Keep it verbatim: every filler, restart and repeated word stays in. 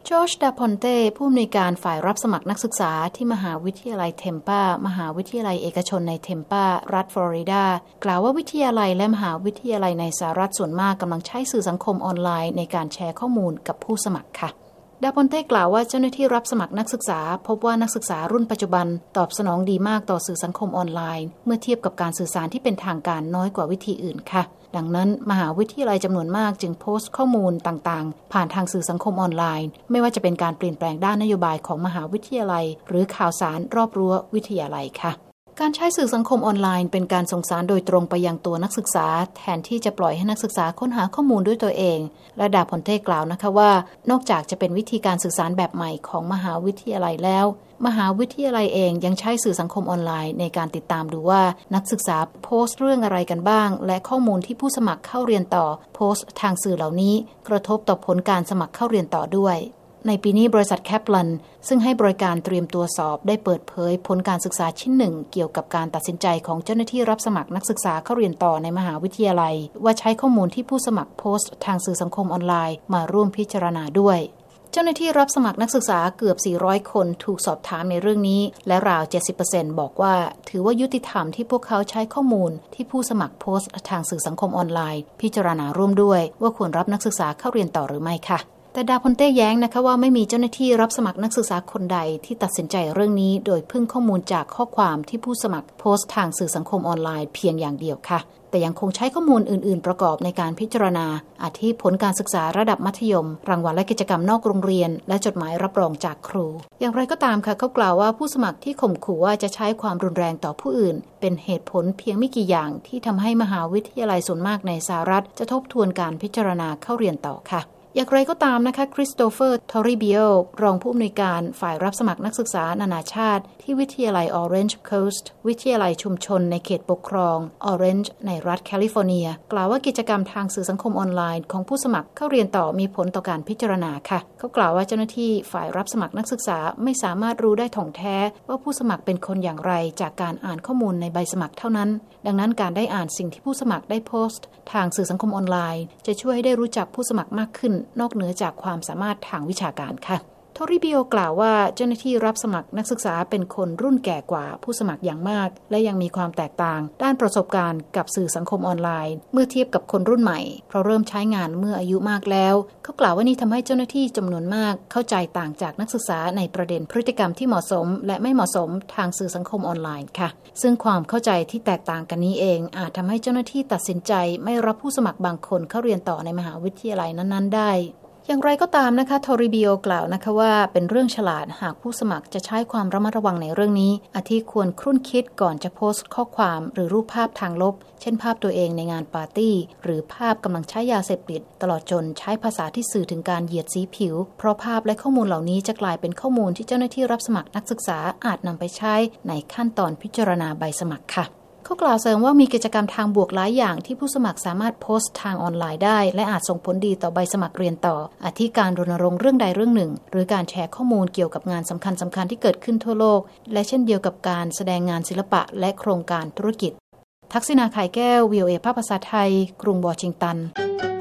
จอร์จ ดาพอนเต้ผู้อำนวยการฝ่ายรับสมัครนักศึกษาที่มหาวิทยาลัยเทมปามหาวิทยาลัยเอกชนในเทมปารัฐฟลอริดากล่าวว่าวิทยาลัยและมหาวิทยาลัยในสหรัฐส่วนมากกำลังใช้สื่อสังคมออนไลน์ในการแชร์ข้อมูลกับผู้สมัครค่ะดาพอนเต้กล่าวว่าเจ้าหน้าที่รับสมัครนักศึกษาพบว่านักศึกษารุ่นปัจจุบันตอบสนองดีมากต่อสื่อสังคมออนไลน์เมื่อเทียบกับการสื่อสารที่เป็นทางการน้อยกว่าวิธีอื่นค่ะดังนั้นมหาวิทยาลัยจำนวนมากจึงโพสต์ข้อมูลต่างๆผ่านทางสื่อสังคมออนไลน์ไม่ว่าจะเป็นการเปลี่ยนแปลงด้านนโยบายของมหาวิทยาลัยหรือข่าวสารรอบรั้ววิทยาลัยค่ะการใช้สื่อสังคมออนไลน์เป็นการส่งสารโดยตรงไปยังตัวนักศึกษาแทนที่จะปล่อยให้นักศึกษาค้นหาข้อมูลด้วยตัวเองและดาพอนเต้กล่าวนะคะว่านอกจากจะเป็นวิธีการสื่อสารแบบใหม่ของมหาวิทยาลัยแล้วมหาวิทยาลัยเองยังใช้สื่อสังคมออนไลน์ในการติดตามดูว่านักศึกษาโพสต์เรื่องอะไรกันบ้างและข้อมูลที่ผู้สมัครเข้าเรียนต่อโพสต์ทางสื่อเหล่านี้กระทบต่อผลการสมัครเข้าเรียนต่อด้วยในปีนี้บริษัทแคปลันซึ่งให้บริการเตรียมตัวสอบได้เปิดเผยผลการศึกษาชิ้นหนึ่งเกี่ยวกับการตัดสินใจของเจ้าหน้าที่รับสมัครนักศึกษาเข้าเรียนต่อในมหาวิทยาลัยว่าใช้ข้อมูลที่ผู้สมัครโพสต์ทางสื่อสังคมออนไลน์มาร่วมพิจารณาด้วยเจ้าหน้าที่รับสมัครนักศึกษาเกือบสี่ร้อยคนถูกสอบถามในเรื่องนี้และราว เจ็ดสิบเปอร์เซ็นต์ บอกว่าถือว่ายุติธรรมที่พวกเขาใช้ข้อมูลที่ผู้สมัครโพสต์ทางสื่อสังคมออนไลน์พิจารณาร่วมด้วยว่าควรรับนักศึกษาเข้าเรียนต่อหรือไม่ค่ะแต่ดาพอนเต้แย้งนะคะว่าไม่มีเจ้าหน้าที่รับสมัครนักศึกษาคนใดที่ตัดสินใจเรื่องนี้โดยพึ่งข้อมูลจากข้อความที่ผู้สมัครโพสต์ทางสื่อสังคมออนไลน์เพียงอย่างเดียวค่ะแต่ยังคงใช้ข้อมูลอื่นๆประกอบในการพิจารณาอาทิผลการศึกษาระดับมัธยมรางวัลและกิจกรรมนอกโรงเรียนและจดหมายรับรองจากครูอย่างไรก็ตามค่ะเขากล่าวว่าผู้สมัครที่ข่มขู่ว่าจะใช้ความรุนแรงต่อผู้อื่นเป็นเหตุผลเพียงไม่กี่อย่างที่ทำให้มหาวิทยาลัยส่วนมากในสหรัฐจะทบทวนการพิจารณาเข้าเรียนต่อค่ะอย่างไรก็ตามนะคะคริสโตเฟอร์ ทอริบิโอรองผู้อำนวยการฝ่ายรับสมัครนักศึกษานานาชาติที่วิทยาลัย Orange Coast วิทยาลัยชุมชนในเขตปกครอง Orange ในรัฐแคลิฟอร์เนียกล่าวว่ากิจกรรมทางสื่อสังคมออนไลน์ของผู้สมัครเข้าเรียนต่อมีผลต่อการพิจารณาค่ะเขากล่าวว่าเจ้าหน้าที่ฝ่ายรับสมัครนักศึกษาไม่สามารถรู้ได้ถ่องแท้ว่าผู้สมัครเป็นคนอย่างไรจากการอ่านข้อมูลในใบสมัครเท่านั้นดังนั้นการได้อ่านสิ่งที่ผู้สมัครได้โพสต์ทางสื่อสังคมออนไลน์จะช่วยให้ได้รู้จักผู้สมัครมากขึ้นนอกเหนือจากความสามารถทางวิชาการค่ะโทริบิโอกล่าวว่าเจ้าหน้าที่รับสมัครนักศึกษาเป็นคนรุ่นแก่กว่าผู้สมัครอย่างมากและยังมีความแตกต่างด้านประสบการณ์กับสื่อสังคมออนไลน์เมื่อเทียบกับคนรุ่นใหม่เพราะเริ่มใช้งานเมื่ออายุมากแล้วเขากล่าวว่านี่ทำให้เจ้าหน้าที่จำนวนมากเข้าใจต่างจากนักศึกษาในประเด็นพฤติกรรมที่เหมาะสมและไม่เหมาะสมทางสื่อสังคมออนไลน์ค่ะซึ่งความเข้าใจที่แตกต่างกันนี้เองอาจทำให้เจ้าหน้าที่ตัดสินใจไม่รับผู้สมัครบางคนเข้าเรียนต่อในมหาวิทยาลัยนั้นๆได้อย่างไรก็ตามนะคะทอริบิโอกล่าวนะคะว่าเป็นเรื่องฉลาดหากผู้สมัครจะใช้ความระมัดระวังในเรื่องนี้อาทิควรครุ่นคิดก่อนจะโพสต์ข้อความหรือรูปภาพทางลบเช่นภาพตัวเองในงานปาร์ตี้หรือภาพกำลังใช้ยาเสพติดตลอดจนใช้ภาษาที่สื่อถึงการเหยียดสีผิวเพราะภาพและข้อมูลเหล่านี้จะกลายเป็นข้อมูลที่เจ้าหน้าที่รับสมัครนักศึกษาอาจนำไปใช้ในขั้นตอนพิจารณาใบสมัครค่ะเขากล่าวเสริมว่ามีกิจกรรมทางบวกหลายอย่างที่ผู้สมัครสามารถโพสต์ทางออนไลน์ได้และอาจส่งผลดีต่อใบสมัครเรียนต่ออาทิการรณรงค์เรื่องใดเรื่องหนึ่งหรือการแชร์ข้อมูลเกี่ยวกับงานสำคัญสำคัญที่เกิดขึ้นทั่วโลกและเช่นเดียวกับการแสดงงานศิลปะและโครงการธุรกิจทักษิณา ไข่แก้ว วี โอ เอ ภาคภาษาไทยกรุงวอชิงตัน